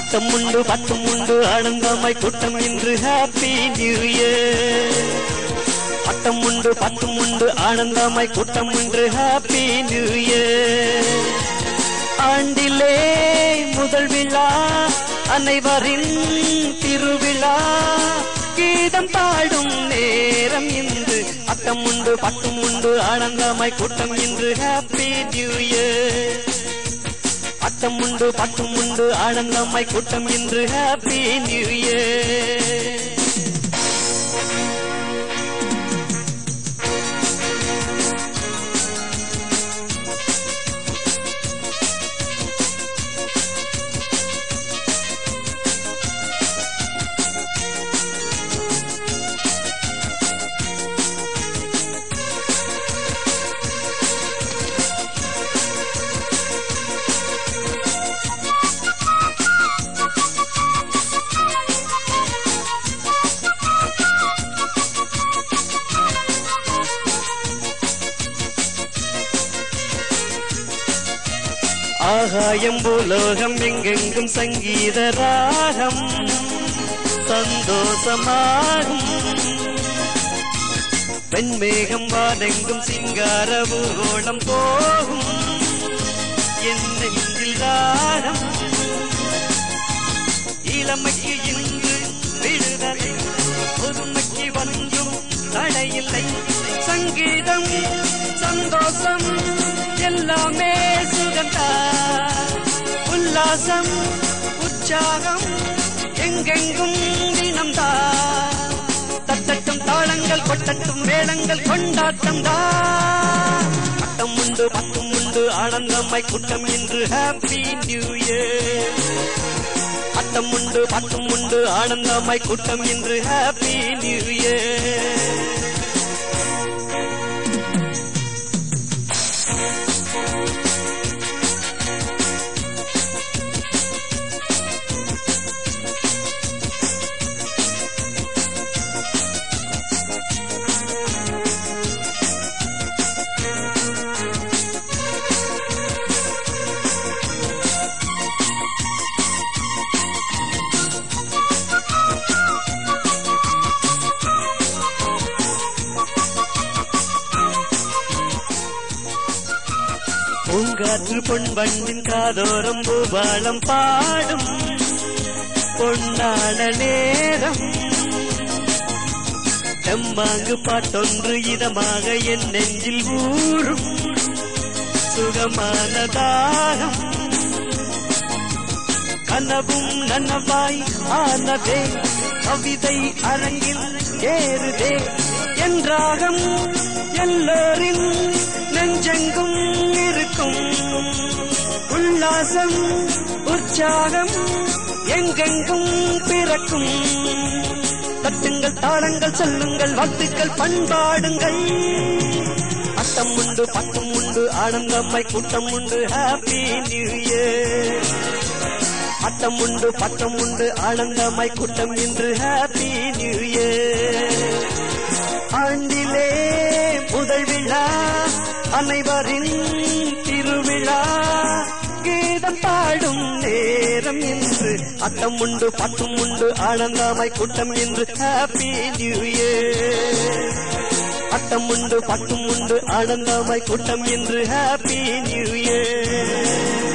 அட்டமுண்டு பட்டமுண்டு ஆனந்தமாய் கூட்டம் இன்று ஹாப்பி நியூ இயர். அட்டமுண்டு பட்டமுண்டு ஆனந்தமாய் கூட்டம் இன்று ஹாப்பி நியூ இயர். ஆண்டிலே முதல் விழா அனைவரின் திருவிழா கீதம் பாடும் நேரம் இன்று. அட்டமுண்டு பட்டமுண்டு ஆனந்தமாய் கூட்டம் இன்று ஹாப்பி நியூ இயர். அட்டமுண்டு பட்டமுண்டு ஆனந்தமாய் கூட்டம் இன்று ஹாப்பி நியூ இயர். ஆகாயம் பூலோகம் எங்கெங்கும் சங்கீத ராகம் சந்தோஷமாகும். வெண்மேகம் வானெங்கும் சிங்கார பூகோளம் போகும். என் நெஞ்சில் ராகம் இளமைக்கு இன்று விடுதலை பொதுமைக்கு வந்தும் தடையில்லை. சங்கீதம் சந்தோஷம் எல்லாமே சுகந்தா. உல்லாசம் உற்சாகம் எங்கெங்கும் தினம்தா. தட்டட்டும் தாளங்கள் கொட்டட்டும் வேளங்கள் கொண்டாட்டம் தா. அட்டம் உண்டு பட்டம் உண்டு ஆனந்தமாய் கூட்டம் இன்று ஹாப்பி நியூ இயர். அட்டம் உண்டு பட்டம் உண்டு ஆனந்தமாய் கூட்டம் இன்று ஹாப்பி நியூ இயர். பூங்காற்று பொன்வண்டின் காதோரம் பூபாலம் பாடும் பொன்னான நேரம். எம்மாங்கு பாட்டொன்று இதமாக என் நெஞ்சில் ஊறும் சுகமான தாகம். கனவும் நனவாய் ஆனதே கவிதை அரங்கில் ஏறுதே. என்றாகம் எல்லோரின் நெஞ்செங்கும் இருக்கும். உல்லாசம் உற்சாகம் எங்கெங்கும் பிறக்கும். தட்டுங்கள் தாளங்கள் சொல்லுங்கள் வாழ்த்துக்கள் பண்பாடுங்கள். அட்டம் உண்டு பட்டம் உண்டு ஆனந்தமாய் கூட்டம் உண்டு ஹாப்பி நியூ இயர். அட்டம் உண்டு பட்டம் உண்டு ஆனந்தமாய் கூட்டம் இன்று ஹாப்பி நியூ இயர். ஆண்டிலே முதல் விழா அனைவரின் திருவிழா கீதம் பாடும் நேரம் இன்று. அட்டம் உண்டு பட்டம் உண்டு ஆனந்தமாய் கூட்டம் இன்று ஹாப்பி நியூ இயர். அட்டம் உண்டு பட்டம் உண்டு ஆனந்தமாய் கூட்டம் இன்று ஹாப்பி நியூ இயர்.